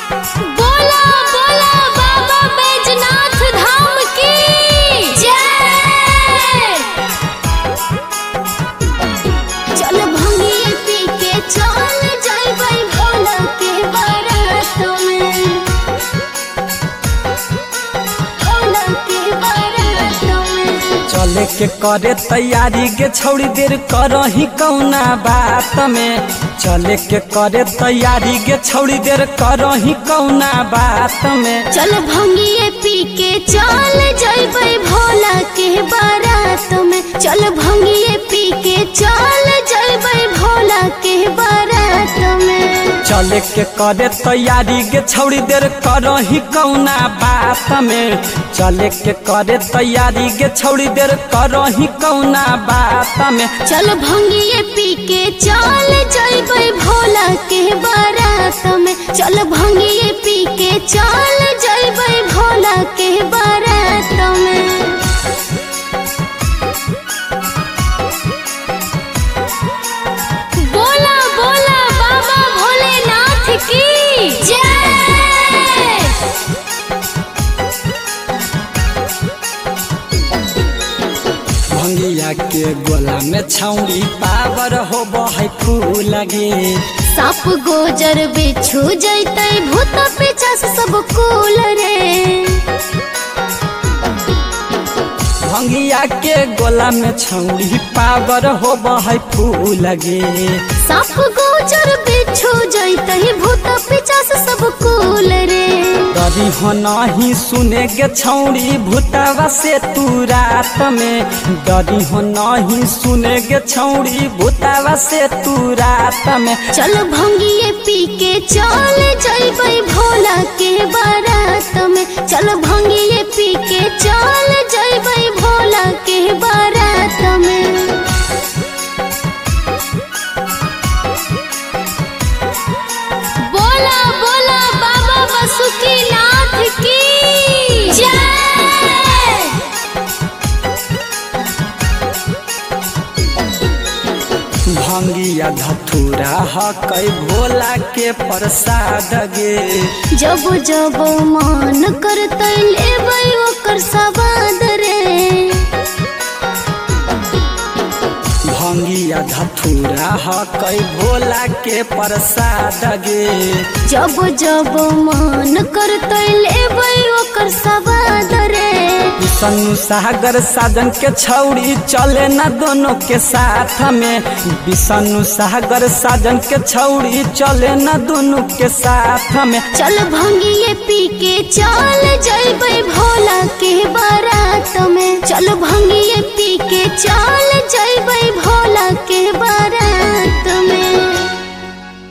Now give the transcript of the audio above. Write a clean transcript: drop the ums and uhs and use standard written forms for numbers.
बोला बोला बाबा बैजनाथ धाम की जय। चल भंगिए पी के चल जइबै भोला के बारात में, भोला के बारात में। चले के करे तैयारी गे छौड़ी देर करही कौना बात में। चले के करे तैयारी गे छौड़ी देर करही कौना बात में। चल भंगिए पी के चल जइबै भोला के बारात में। चल भंगिए पी के चल जइबै भोला के बारात में। चले के करे तैयारी गे छौड़ी देर करही कौना बात में। चले के करे तैयारी गे छौड़ी देर करही कौना बात में। चल भंगिए पी के चल जइबै भोला के बारात में। चल भंगिए पी के चल जइबै भोला के बारात में। बोला बोला बाबा भोलेनाथ की जय। भंगिया के गोला में छौड़ी पावर हो बहै फूल गे। साप गोजर बिच्छू जैतै भूत पिचास सब कुल रे। भंगिया के गोला में छौड़ी पावर हो बहै फूल गे। साप गोजर बिच्छू जैतै भूत पिचास सब कुल रे। डरी हो नहीं सुने गे छौड़ी भूतवा से तू रात में। डरी हो नहीं सुने गे छौड़ी भूतवा से तू रात में। चल भंगिए पी के चल जइबै भोला के बारात में। चल भंगिए पी के चल जइबै भोला के बारात में। बोला बोला बाबा बासुकीनाथ की जय। भंगिया धतूरा हकै भोला के प्रसाद गे। जब जब मन करतै लेबै ओकर सवाद रे। भंगिया धतूरा हकै भोला के प्रसाद गे। जब जब मन करतै लेबै ओकर सवाद रे। सन्नू सागर साजन के छौड़ी चले न दोनों के साथ में। विष्णु सागर साजन के छौड़ी चले न दोनों के साथ में। चल भंगिए पी के चल जइबै भोला के बारात में। चल भंगिए पी के चल जइबै